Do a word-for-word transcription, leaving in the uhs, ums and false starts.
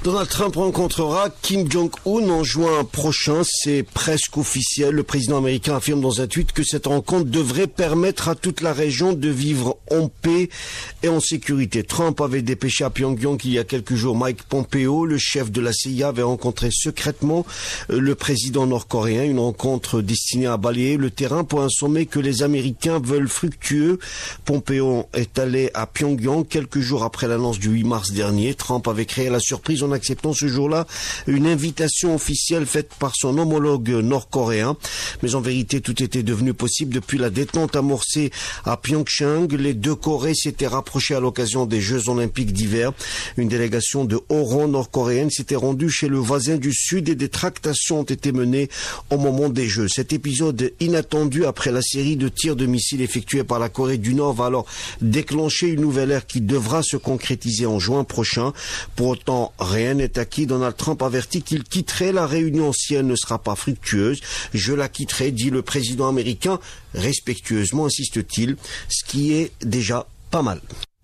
Donald Trump rencontrera Kim Jong-un en juin prochain. C'est presque officiel. Le président américain affirme dans un tweet que cette rencontre devrait permettre à toute la région de vivre en paix et en sécurité. Trump avait dépêché à Pyongyang il y a quelques jours Mike Pompeo, le chef de la C I A, avait rencontré secrètement le président nord-coréen. Une rencontre destinée à balayer le terrain pour un sommet que les Américains veulent fructueux. Pompeo est allé à Pyongyang quelques jours après l'annonce du huit mars dernier. Trump avait créé la surprise en acceptant ce jour-là une invitation officielle faite par son homologue nord-coréen. Mais en vérité, tout était devenu possible depuis la détente amorcée à Pyeongchang. Les deux Corées s'étaient rapprochées à l'occasion des Jeux Olympiques d'hiver. Une délégation de haut rang nord-coréenne s'était rendue chez le voisin du Sud et des tractations ont été menées au moment des Jeux. Cet épisode inattendu après la série de tirs de missiles effectués par la Corée du Nord va alors déclencher une nouvelle ère qui devra se concrétiser en juin prochain. Pour autant, rien n'est acquis. Donald Trump avertit qu'il quitterait la réunion si elle ne sera pas fructueuse. Je la quitterai, dit le président américain, respectueusement, insiste-t-il, ce qui est déjà pas mal.